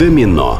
Домино.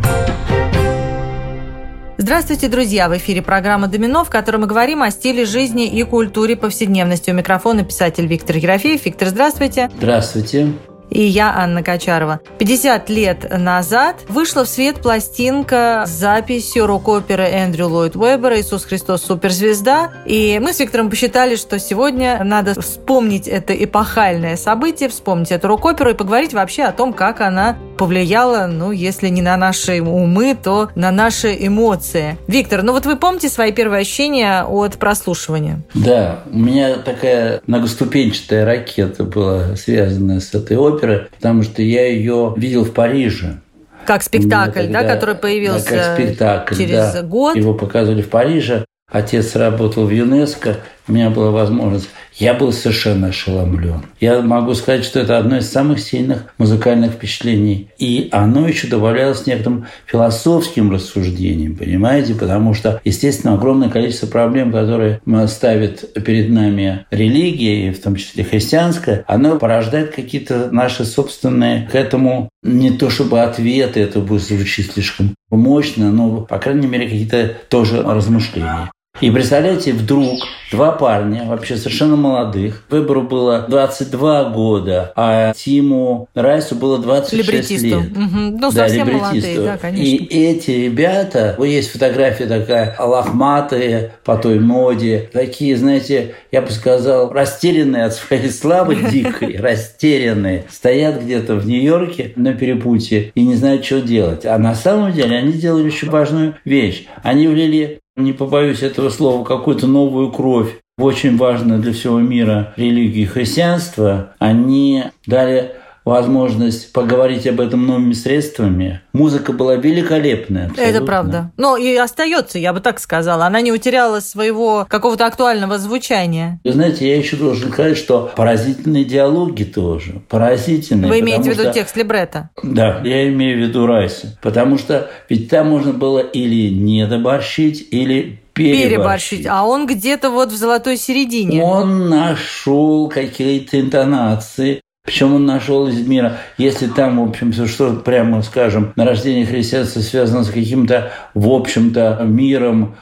Здравствуйте, друзья! В эфире программа «Домино», в которой мы говорим о стиле жизни и культуре повседневности. У микрофона писатель Виктор Ерофеев. Виктор, здравствуйте! Здравствуйте! И я, Анна Качарова. 50 лет назад вышла в свет пластинка с записью рок-оперы Эндрю Ллойд Уэббера «Иисус Христос. Суперзвезда». И мы с Виктором посчитали, что сегодня надо вспомнить это эпохальное событие, вспомнить эту рок-оперу и поговорить вообще о том, как она повлияла, если не на наши умы, то на наши эмоции. Виктор, вот вы помните свои первые ощущения от прослушивания? Да, у меня такая многоступенчатая ракета была связана с этой оперой, потому что я ее видел в Париже. Как спектакль, который появился как спектакль, через год. Его показывали в Париже. Отец работал в ЮНЕСКО, у меня была возможность. Я был совершенно ошеломлен. Я могу сказать, что это одно из самых сильных музыкальных впечатлений. И оно еще добавлялось некоторым философским рассуждением, понимаете? Потому что, естественно, огромное количество проблем, которые ставит перед нами религия, и в том числе христианская, оно порождает какие-то наши собственные к этому, не то чтобы ответы, это будет звучить слишком мощно, но, по крайней мере, какие-то тоже размышления. И представляете, вдруг два парня, вообще совершенно молодых, Веберу было 22 года, а Тиму Райсу было 26 либретисту. лет. Угу. Совсем молодые, да, конечно. И эти ребята, есть фотография такая, лохматые по той моде, такие, знаете, я бы сказал, растерянные от своей славы дикой, растерянные, стоят где-то в Нью-Йорке на перепутье и не знают, что делать. А на самом деле они делали очень важную вещь. Они влили, не побоюсь этого слова, какую-то новую кровь в очень важную для всего мира религию христианства. Они дали возможность поговорить об этом новыми средствами. Музыка была великолепная. Абсолютно. Это правда. И остается, я бы так сказала. Она не утеряла своего какого-то актуального звучания. Вы знаете, я еще должен сказать, что поразительные диалоги тоже. Поразительные. Вы имеете в виду текст либретто? Да, я имею в виду Райса. Потому что ведь там можно было или недоборщить, или переборщить. А он где-то в золотой середине. Он нашел какие-то интонации. Причем он нашел из мира, если там, в общем-то, что прямо скажем, нарождение христианства связано с каким-то, в общем-то, миром,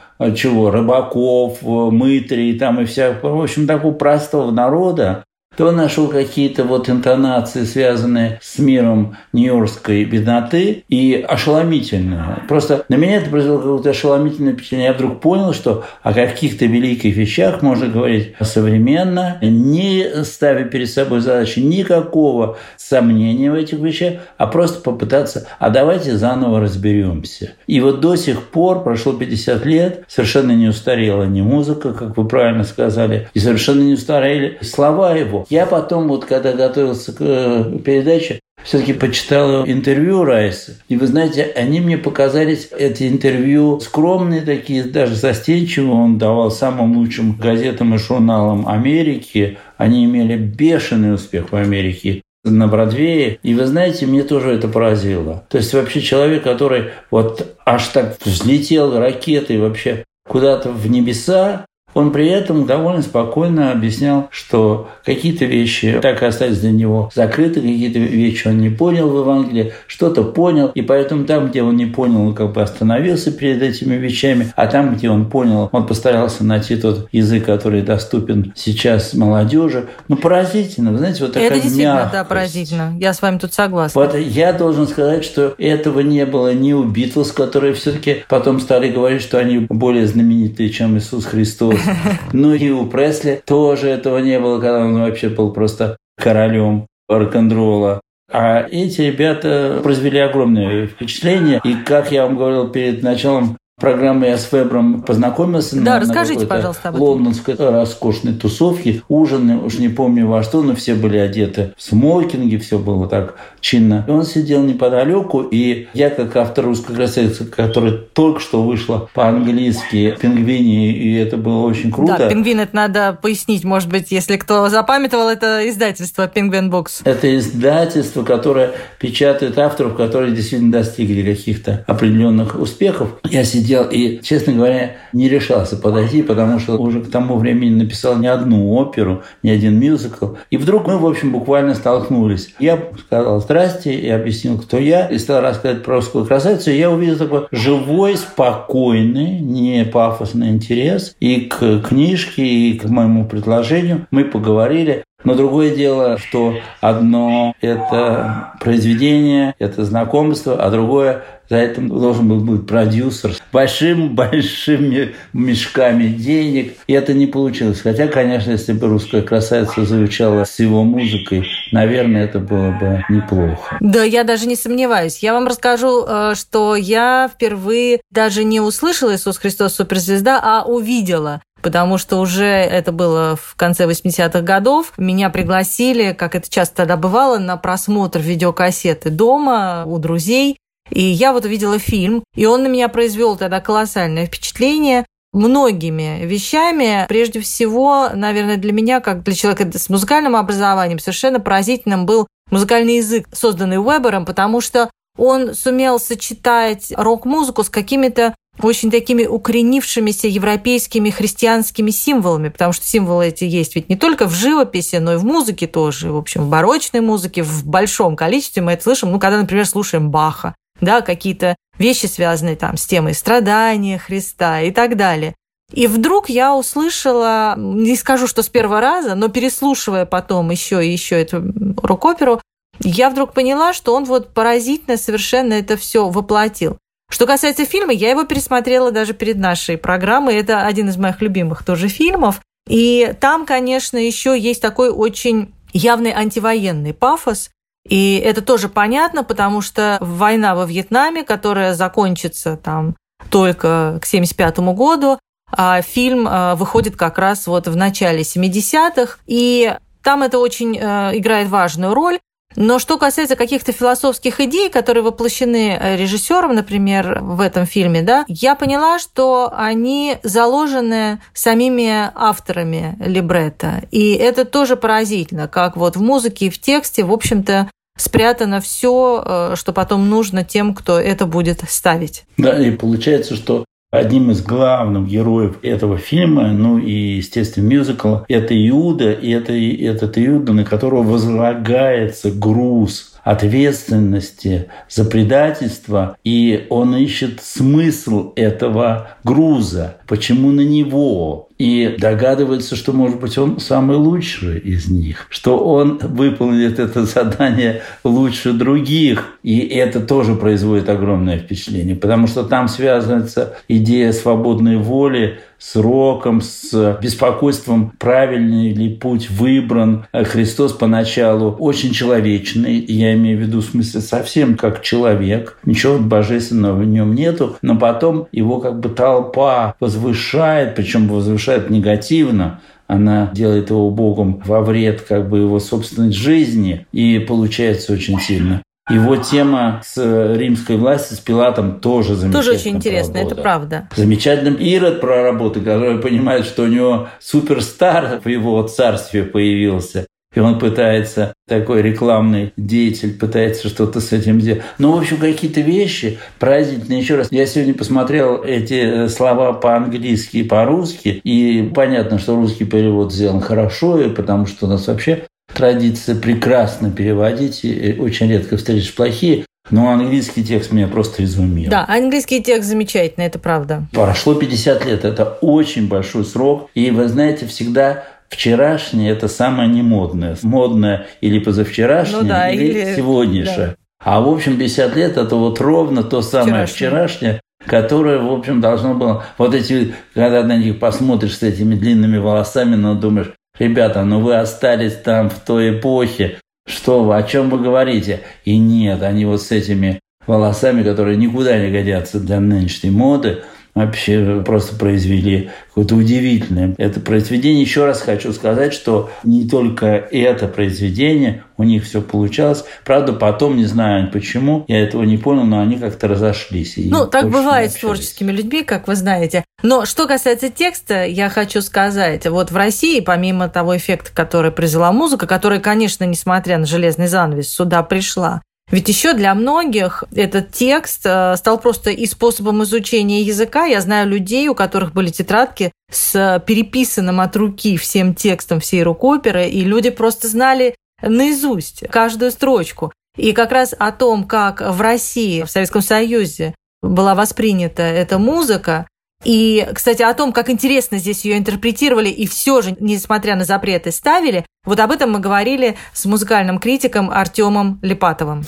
рыбаков, мытрей там и в общем, такого простого народа, то он нашел какие-то интонации, связанные с миром нью-йоркской бедноты, и ошеломительные. Просто на меня это произвело какое-то ошеломительное впечатление. Я вдруг понял, что о каких-то великих вещах можно говорить современно, не ставя перед собой задачи никакого сомнения в этих вещах, а просто попытаться, давайте заново разберемся. И до сих пор, прошло 50 лет, совершенно не устарела ни музыка, как вы правильно сказали, и совершенно не устарели слова его. Я потом, когда готовился к передаче, все-таки почитал интервью Райса. И вы знаете, они мне показались, эти интервью, скромные такие, даже застенчивые. Он давал самым лучшим газетам и журналам Америки. Они имели бешеный успех в Америке на Бродвее. И вы знаете, мне тоже это поразило. То есть вообще человек, который аж так взлетел ракетой вообще куда-то в небеса, он при этом довольно спокойно объяснял, что какие-то вещи так и остались для него закрыты, какие-то вещи он не понял в Евангелии, что-то понял, и поэтому там, где он не понял, он остановился перед этими вещами, а там, где он понял, он постарался найти тот язык, который доступен сейчас молодежи. Поразительно, вы знаете, такая мягкость. Это действительно, да, поразительно. Я с вами тут согласна. Я должен сказать, что этого не было ни у Битлз, которые все-таки потом стали говорить, что они более знаменитые, чем Иисус Христос. И у Пресли тоже этого не было, когда он вообще был просто королем рок-н-ролла. А эти ребята произвели огромное впечатление. И, как я вам говорил перед началом программы, я с Вебером познакомился. Да, расскажите, пожалуйста, об этом. Лондонской роскошной тусовке, ужины, уж не помню во что, но все были одеты в смокинги, все было так чинно. И он сидел неподалеку, и я, как автор русской красавицы, которая только что вышла по-английски «Пингвини», и это было очень круто. Да, «Пингвин» — это надо пояснить, может быть, если кто запамятовал, это издательство «Penguin Books». Это издательство, которое печатает авторов, которые действительно достигли каких-то определенных успехов. Я сидел делал. И, честно говоря, не решался подойти, потому что уже к тому времени написал не одну оперу, не один мюзикл. И вдруг мы, в общем, буквально столкнулись. Я сказал «здрасте» и объяснил, кто я, и стал рассказывать про «Русскую красавицу». И я увидел такой живой, спокойный, не пафосный интерес и к книжке, и к моему предложению. Мы поговорили. Но другое дело, что одно – это произведение, это знакомство, а другое – за этим должен был быть продюсер с большими мешками денег. И это не получилось. Хотя, конечно, если бы «Русская красавица» звучала с его музыкой, наверное, это было бы неплохо. Да, я даже не сомневаюсь. Я вам расскажу, что я впервые даже не услышала «Иисус Христос суперзвезда», а увидела. Потому что уже это было в конце 80-х годов. Меня пригласили, как это часто тогда бывало, на просмотр видеокассеты дома у друзей. И я вот увидела фильм, и он на меня произвел тогда колоссальное впечатление многими вещами. Прежде всего, наверное, для меня, как для человека с музыкальным образованием, совершенно поразительным был музыкальный язык, созданный Уэбером, потому что он сумел сочетать рок-музыку с какими-то очень такими укоренившимися европейскими христианскими символами, потому что символы эти есть ведь не только в живописи, но и в музыке тоже, в общем, в барочной музыке в большом количестве мы это слышим, когда, например, слушаем Баха, да, какие-то вещи, связанные там с темой страдания Христа и так далее. И вдруг я услышала, не скажу, что с первого раза, но переслушивая потом еще и еще эту рок-оперу, я вдруг поняла, что он вот поразительно совершенно это все воплотил. Что касается фильма, я его пересмотрела даже перед нашей программой. Это один из моих любимых тоже фильмов. И там, конечно, еще есть такой очень явный антивоенный пафос. И это тоже понятно, потому что война во Вьетнаме, которая закончится там только к 1975 году, а фильм выходит как раз вот в начале 70-х. И там это очень играет важную роль. Но что касается каких-то философских идей, которые воплощены режиссером, например, в этом фильме, да, я поняла, что они заложены самими авторами либретто. И это тоже поразительно, как вот в музыке и в тексте, в общем-то, спрятано все, что потом нужно тем, кто это будет ставить. Да, и получается, что одним из главных героев этого фильма, ну и, естественно, мюзикла, это Иуда, и это этот Иуда, на которого возлагается груз ответственности за предательство, и он ищет смысл этого груза, почему на него, и догадывается, что, может быть, он самый лучший из них, что он выполнит это задание лучше других, и это тоже производит огромное впечатление, потому что там связывается идея свободной воли с роком, с беспокойством, правильный ли путь выбран. Христос поначалу очень человечный, я имею в виду в смысле совсем как человек, ничего божественного в нем нету, но потом его как бы толпа возвышает, причем возвышает негативно, она делает его Богом во вред как бы его собственной жизни, и получается очень сильно. Его тема с римской властью, с Пилатом тоже замечательно. Тоже очень интересно, это правда. Замечательным Ирод проработал, который понимает, что у него суперстар в его царстве появился. И он пытается, такой рекламный деятель, пытается что-то с этим сделать. Ну, в общем, какие-то вещи поразительные. Еще раз, я сегодня посмотрел эти слова по-английски и по-русски, и понятно, что русский перевод сделан хорошо, и потому что у нас вообще традиция прекрасно переводить, и очень редко встретишь плохие, но английский текст меня просто изумил. Да, английский текст замечательный, это правда. Прошло 50 лет, это очень большой срок, и вы знаете, всегда вчерашнее – это самое немодное. Модное или позавчерашнее, или сегодняшнее. Да. А в общем 50 лет – это вот ровно то самое вчерашнее, которое, в общем, должно было… Вот эти, когда на них посмотришь с этими длинными волосами, ну, думаешь, ребята, ну вы остались там в той эпохе, что вы, о чем вы говорите? И нет, они вот с этими волосами, которые никуда не годятся для нынешней моды, вообще просто произвели какое-то удивительное это произведение. Еще раз хочу сказать, что не только это произведение, у них все получалось. Правда, потом, не знаю почему, я этого не понял, но они как-то разошлись. Ну, так бывает с творческими людьми, как вы знаете. Но что касается текста, я хочу сказать, вот в России, помимо того эффекта, который произвела музыка, которая, конечно, несмотря на железный занавес, сюда пришла, Ведь еще для многих этот текст стал просто и способом изучения языка. Я знаю людей, у которых были тетрадки с переписанным от руки всем текстом всей рок-оперы, и люди просто знали наизусть каждую строчку. И как раз о том, как в России, в Советском Союзе была воспринята эта музыка, и, кстати, о том, как интересно здесь ее интерпретировали и все же, несмотря на запреты, ставили, вот об этом мы говорили с музыкальным критиком Артемом Липатовым.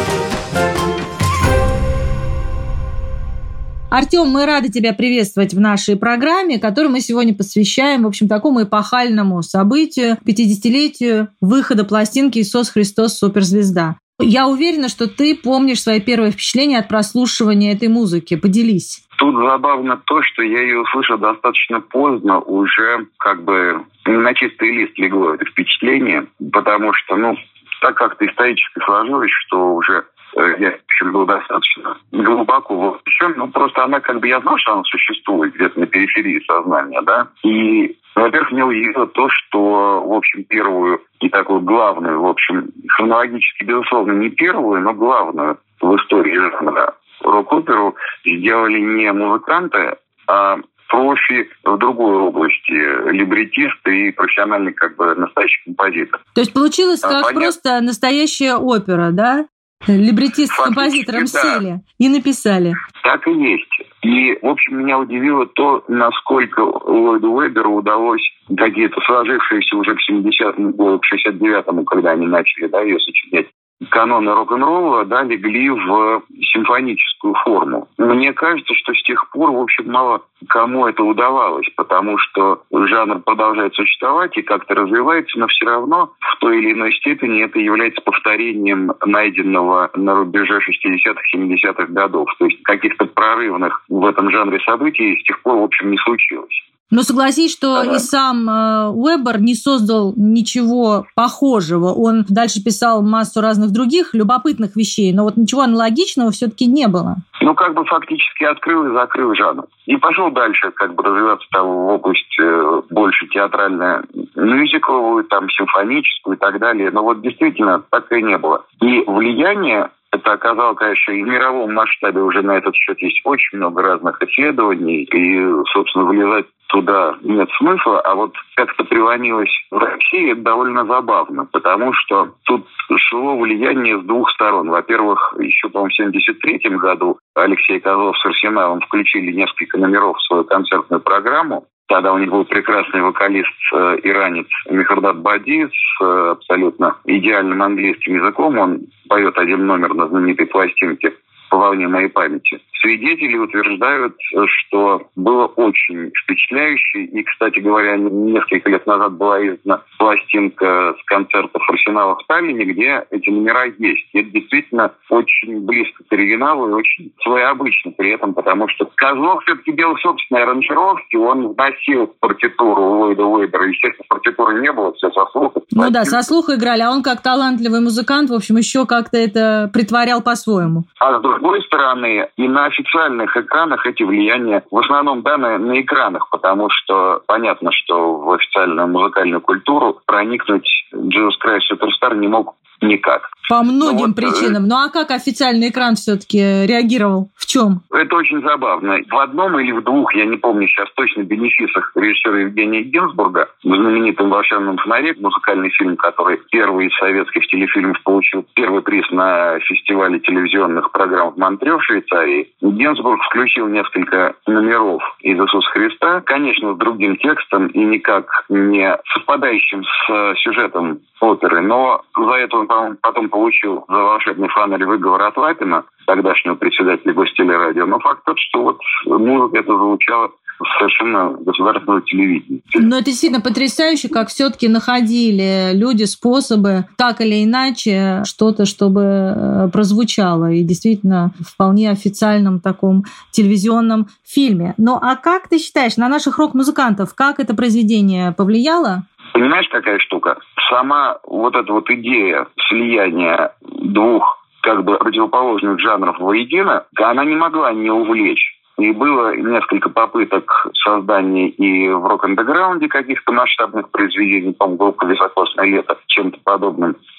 Артем, мы рады тебя приветствовать в нашей программе, которую мы сегодня посвящаем, в общем, такому эпохальному событию, 50-летию выхода пластинки «Иисус Христос. Суперзвезда». Я уверена, что ты помнишь свои первые впечатления от прослушивания этой музыки. Поделись. Тут забавно то, что я ее услышал достаточно поздно, уже как бы на чистый лист легло это впечатление, потому что, так как-то исторически сложилось, что уже я, в общем, был достаточно глубоко вовлечен, просто она я знал, что она существует где-то на периферии сознания, да, и, во-первых, меня удивило то, что, в общем, первую и такую главную, в общем, хронологически, безусловно, не первую, но главную в истории жанра рок-оперу сделали не музыканты, а профи в другой области, либретист и профессиональный настоящий композитор. То есть получилось просто настоящая опера, да? Либретист с композитором сели и написали. Так и есть. И, в общем, меня удивило то, насколько Ллойду Уэбберу удалось какие-то сложившиеся уже к 70-му году, к 69-му, когда они начали ее сочинять, каноны рок-н-ролла, легли в симфоническую форму. Мне кажется, что с тех пор, в общем, мало кому это удавалось, потому что жанр продолжает существовать и как-то развивается, но все равно в той или иной степени это является повторением найденного на рубеже 60-х, 70-х годов. То есть каких-то прорывных в этом жанре событий с тех пор, в общем, не случилось. Но согласись, что и сам Уэббер не создал ничего похожего. Он дальше писал массу разных других любопытных вещей, но вот ничего аналогичного все-таки не было. Фактически открыл и закрыл жанр. И пошел дальше, развиваться в область больше театральную, мюзикловую, симфоническую и так далее. Но действительно так и не было. И влияние это оказало, конечно, и в мировом масштабе уже на этот счет есть очень много разных исследований, и, собственно, влезать туда нет смысла, а как-то преломилось в России, это довольно забавно, потому что тут шло влияние с двух сторон. Во-первых, еще, по-моему, в 1973 году Алексей Козлов с Арсеналом включили несколько номеров в свою концертную программу. Тогда у них был прекрасный вокалист-иранец Мехердат Бади с абсолютно идеальным английским языком. Он поет один номер на знаменитой пластинке «По волне моей памяти». Свидетели утверждают, что было очень впечатляюще. И, кстати говоря, несколько лет назад была издана пластинка с концертов Арсенала в Таллине, где эти номера есть. И это действительно очень близко к оригиналу и очень своеобычно при этом, потому что Козлов все-таки делал собственные аранжировки, он вносил партитуру Ллойда Уэббера. Естественно, партитуры не было, все со слуха. Со слуха играли, а он как талантливый музыкант, в общем, еще как-то это притворял по-своему. А с другой стороны, и на официальных экранах эти влияния, в основном, на экранах, потому что понятно, что в официальную музыкальную культуру проникнуть Jesus Christ Superstar не мог никак. По многим причинам. А как официальный экран все-таки реагировал? В чем? Это очень забавно. В одном или в двух, я не помню сейчас точно, бенефисах режиссера Евгения Гинзбурга в знаменитом «Волшебном фонаре», музыкальный фильм, который первый из советских телефильмов получил первый приз на фестивале телевизионных программ в Монтре в Швейцарии, Гинзбург включил несколько номеров из «Иисуса Христа», конечно, с другим текстом и никак не совпадающим с сюжетом оперы, но за это он потом получил за «Волшебный фонарь» выговор от Лапина, тогдашнего председателя Гостелерадио. Но факт тот, что музыка эта звучала совершенно государственного телевидения. Но это действительно потрясающе, как все-таки находили люди способы так или иначе что-то, чтобы прозвучало. И действительно в вполне официальном таком телевизионном фильме. А как ты считаешь, на наших рок-музыкантов, как это произведение повлияло? Понимаешь, какая штука? Сама эта идея слияния двух противоположных жанров воедино, она не могла не увлечь. И было несколько попыток создания и в рок-андеграунде каких-то масштабных произведений, по-моему, группа «Високосное лето» чем-то подобным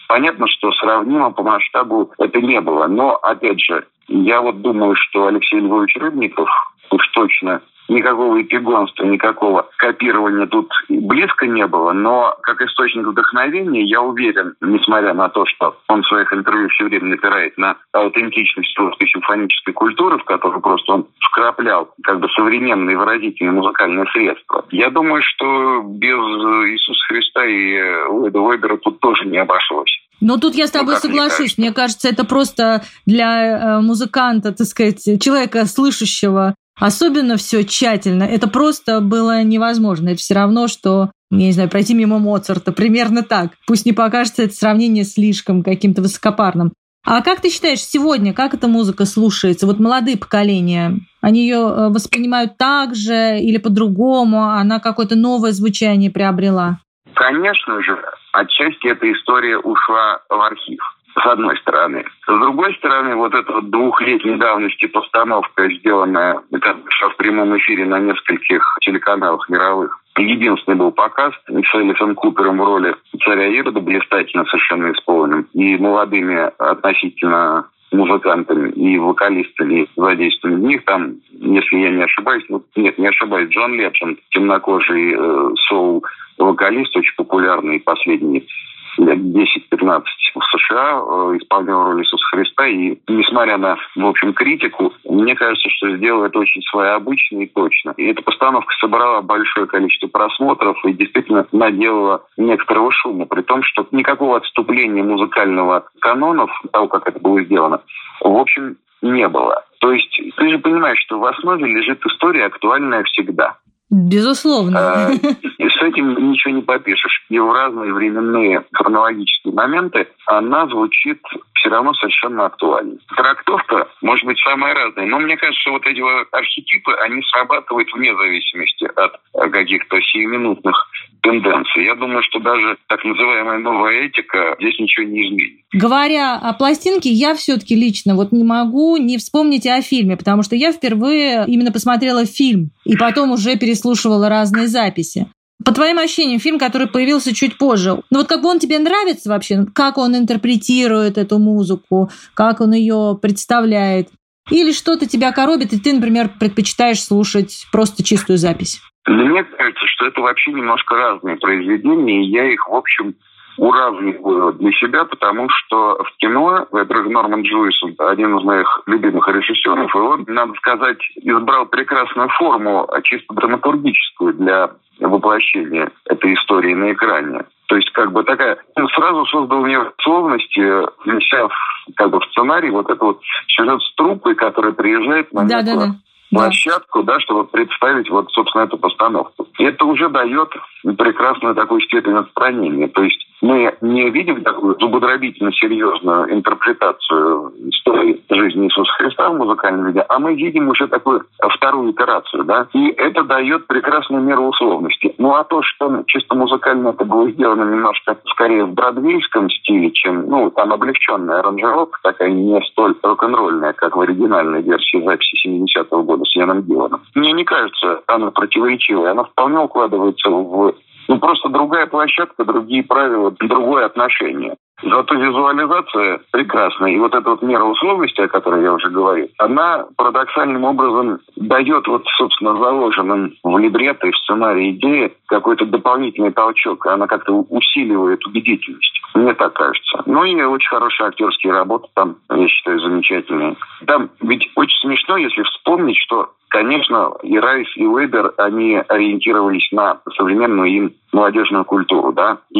Понятно, что сравнимо по масштабу это не было. Но, опять же, я вот думаю, что Алексей Львович Рыбников уж точно никакого эпигонства, никакого копирования тут близко не было. Но как источник вдохновения, я уверен, несмотря на то, что он в своих интервью все время напирает на аутентичность русской симфонической культуры, в которую просто он вкраплял как бы современные выразительные музыкальные средства. Я думаю, что без Иисуса Христа и Ллойда Уэббера тут тоже не обошлось. Но тут я с тобой соглашусь. Мне кажется, это просто для музыканта, так сказать, человека слышащего, особенно все тщательно. Это просто было невозможно. Это все равно, что, я не знаю, пройти мимо Моцарта. Примерно так. Пусть не покажется это сравнение слишком каким-то высокопарным. А как ты считаешь, сегодня, как эта музыка слушается? Вот молодые поколения, они ее воспринимают так же или по-другому? Она какое-то новое звучание приобрела? Конечно же, отчасти эта история ушла в архив, с одной стороны. С другой стороны, вот эта вот 2-летней давности постановка, сделанная в прямом эфире на нескольких телеканалах мировых. Единственный был показ с Элисом Купером в роли царя Ирода, блистательно совершенно исполненным, и молодыми относительно музыкантами и вокалистами, задействованными в них. Там, если я не ошибаюсь, не ошибаюсь, Джон Ледженд, темнокожий соул-вокалист, очень популярный последние лет 10-15 в США, исполнял роль Иисуса Христа. И несмотря на, в общем, критику, мне кажется, что сделал это очень своеобычно и точно. И эта постановка собрала большое количество просмотров и действительно наделала некоторого шума, при том, что никакого отступления музыкального канонов, того, как это было сделано, в общем, не было. То есть ты же понимаешь, что в основе лежит история, актуальная всегда. Безусловно. И с этим ничего не попишешь. И в разные временные хронологические моменты она звучит все равно совершенно актуально. Трактовка может быть самая разная, но мне кажется, что вот эти архетипы, они срабатывают вне зависимости от каких-то сиюминутных тенденций. Я думаю, что даже так называемая новая этика здесь ничего не изменит. Говоря о пластинке, я все-таки лично вот не могу не вспомнить о фильме, потому что я впервые именно посмотрела фильм и потом уже переслушивала разные записи. По твоим ощущениям, фильм, который появился чуть позже, ну вот как бы он тебе нравится вообще? Как он интерпретирует эту музыку? Как он ее представляет? Или что-то тебя коробит, и ты, например, предпочитаешь слушать просто чистую запись? Мне кажется, что это вообще немножко разные произведения, и я их, в общем, уравниваю для себя, потому что в кино, во-первых, Норман Джуис, один из моих любимых режиссеров, и он, надо сказать, избрал прекрасную форму, чисто драматургическую для воплощения этой истории на экране. То есть, как бы такая, сразу создал мне условности, внеся в сценарий вот этот вот сюжет с труппой, которая приезжает на площадку, чтобы представить вот, собственно, эту постановку. И это уже дает прекрасную такую степень отстранения. То есть мы не видим такую зубодробительно серьезную интерпретацию истории жизни Иисуса Христа в музыкальном виде, а мы видим уже такую вторую итерацию, да, и это дает прекрасную меру условности. Ну а то, что чисто музыкально это было сделано немножко скорее в бродвейском стиле, чем, там облегченная аранжировка, такая не столь рок-н-ролльная, как в оригинальной версии записи 70-го года с Яном Гилланом. Мне не кажется, она противоречивая, она вполне укладывается в просто другая площадка, другие правила, другое отношение. Зато визуализация прекрасная. И вот эта вот мера условности, о которой я уже говорил, она парадоксальным образом дает собственно, заложенным в либретто и в сценарии идеи какой-то дополнительный толчок. Она как-то усиливает убедительность. Мне так кажется. И очень хорошие актерские работы там, я считаю, замечательные. Там ведь очень смешно, если вспомнить, что, конечно, и Райс, и Уэббер, они ориентировались на современную им молодежную культуру, да. И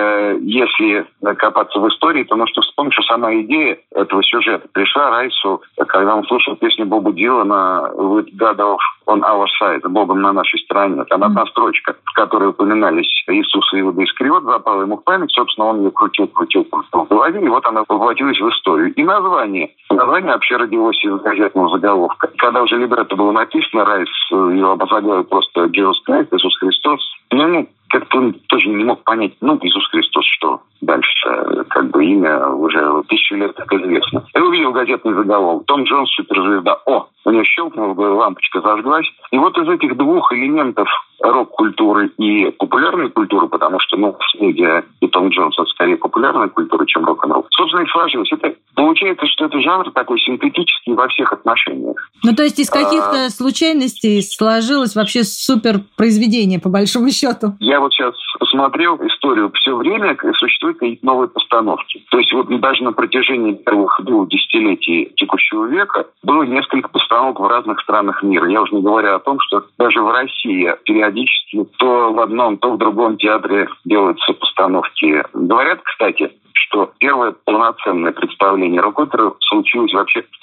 если копаться в истории, то нужно вспомнить, что сама идея этого сюжета пришла Райсу, когда он слушал песню Боба Дилана «With God on our side», «Богом на нашей стороне». Там одна строчка, в которой упоминались Иисус и Иуда Искариот, запала ему в память, собственно, он ее крутил в голове, и вот она воплотилась в историю. И название вообще родилось из газетного заголовка. Когда уже либретто было написано, Райс его обозаглавил просто «Jesus Christ», «Иисус Христос». Как-то он тоже не мог понять, Иисус Христос что? дальше как бы имя уже 1000 лет как известно. Я увидел газетный заголовок: Том Джонс суперзвезда. У него щелкнула, лампочка зажглась. И вот из этих двух элементов рок-культуры и популярной культуры, потому что, медиа и Том Джонс — это скорее популярная культура, чем рок-н-ролл, собственно, и сложилось. Это получается, что это жанр такой синтетический во всех отношениях. То есть из каких-то случайностей сложилось вообще супер произведение, по большому счету? Я вот сейчас посмотрел историю. Все время существуют какие-то новые постановки. То есть вот даже на протяжении первых 2 десятилетий текущего века было несколько постановок в разных странах мира. Я уже не говорю о том, что даже в России периодически то в одном, то в другом театре делаются постановки. Говорят, кстати, что первое полноценное представление рок-оперы случилось вообще в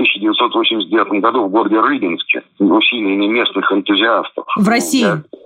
1989 году в городе Рыбинске усилиями местных энтузиастов. В России?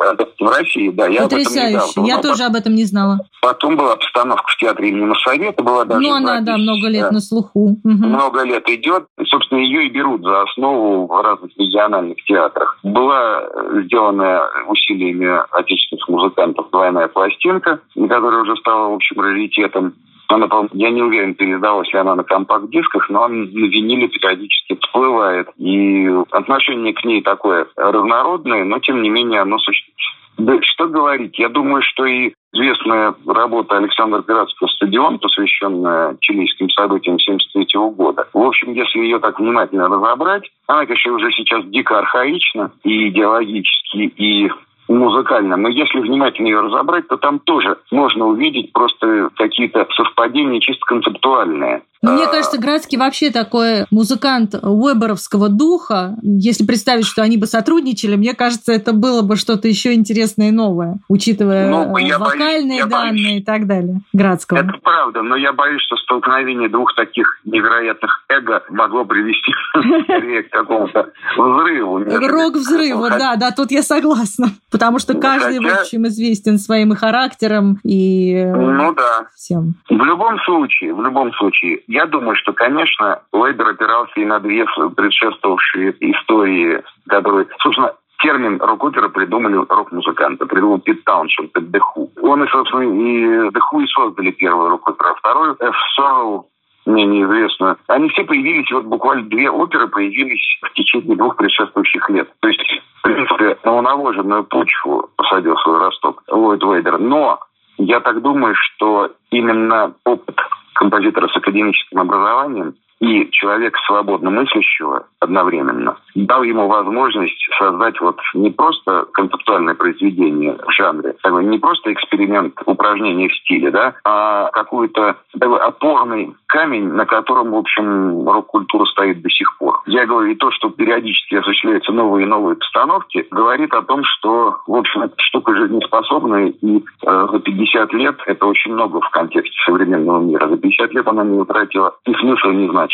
В России, да. Потрясающе. Я тоже об этом не знала. Потом была постановка в театре имени Моссовета. Была даже она, много лет на слуху. Много лет идет. Собственно, ее и берут за основу в разных региональных театрах. Была сделана усилиями отечественных музыкантов двойная пластинка, которая уже стала, в общем, раритетом. Она, я не уверен, передалась ли она на компакт-дисках, но на виниле периодически всплывает. И отношение к ней такое разнородное, но, тем не менее, оно существует. Да что говорить, я думаю, что и известная работа Александра Пиратского «Стадион», посвященная чилийским событиям 1973 года. В общем, если ее так внимательно разобрать, она, конечно, уже сейчас дико архаична и идеологически, и музыкально. Но если внимательно ее разобрать, то там тоже можно увидеть просто какие-то совпадения чисто концептуальные. Мне кажется, Градский вообще такой музыкант уэберовского духа. Если представить, что они бы сотрудничали, мне кажется, это было бы что-то еще интересное и новое, учитывая вокальные данные и так далее Градского. Это правда, но я боюсь, что столкновение двух таких невероятных эго могло привести к какому-то взрыву. Рок-взрыву, да, тут я согласна. Потому что каждый, в общем, известен своим и характером, и всем. В любом случае, я думаю, что, конечно, Уэбер опирался и на две предшествовавшие истории, которые, собственно, термин рок-опера придумали рок-музыканты. Придумал Пит Тауншенд, The Who. Он и, собственно, и The Who и создали первую рок-оперу, а вторую F. Sorrow, мне неизвестно. Они все появились, вот буквально 2 оперы появились в течение 2 предшествующих лет. То есть, в принципе, на новоложенную почву посадил свой росток Ллойд Вебер. Но я так думаю, что именно опыт композитора с академическим образованием и человека свободно мыслящего одновременно дал ему возможность создать вот не просто концептуальное произведение в жанре, не просто эксперимент, упражнение в стиле, а какой-то такой опорный камень, на котором, в общем, рок-культура стоит до сих пор. Я говорю, и то, что периодически осуществляются новые и новые постановки, говорит о том, что, в общем, эта штука жизнеспособная, и за 50 лет это очень много в контексте современного мира. За 50 лет она не утратила и смысла, и значимости.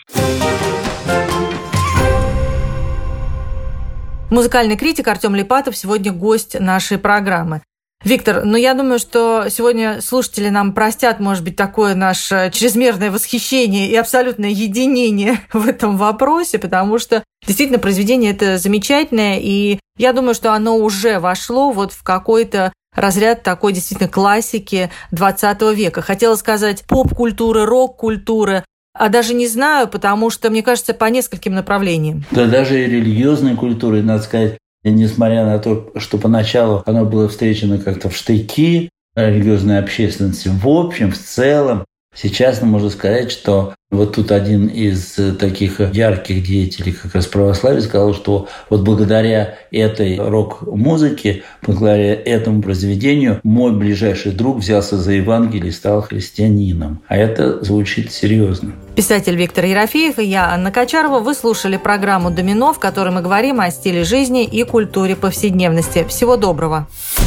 Музыкальный критик Артем Липатов сегодня гость нашей программы. Виктор, я думаю, что сегодня слушатели нам простят, может быть, такое наше чрезмерное восхищение и абсолютное единение в этом вопросе, потому что действительно произведение это замечательное, и я думаю, что оно уже вошло вот в какой-то разряд такой действительно классики 20 века. Хотела сказать поп-культуры, рок-культуры, а даже не знаю, потому что, мне кажется, по нескольким направлениям. Да, даже и религиозной культурой, надо сказать, несмотря на то, что поначалу оно было встречено как-то в штыки религиозной общественности, в общем, в целом, сейчас можно сказать, что вот тут один из таких ярких деятелей как раз православия сказал, что вот благодаря этой рок-музыке, благодаря этому произведению мой ближайший друг взялся за Евангелие и стал христианином. А это звучит серьезно. Писатель Виктор Ерофеев и я, Анна Качарова, вы слушали программу «Домино», в которой мы говорим о стиле жизни и культуре повседневности. Всего доброго!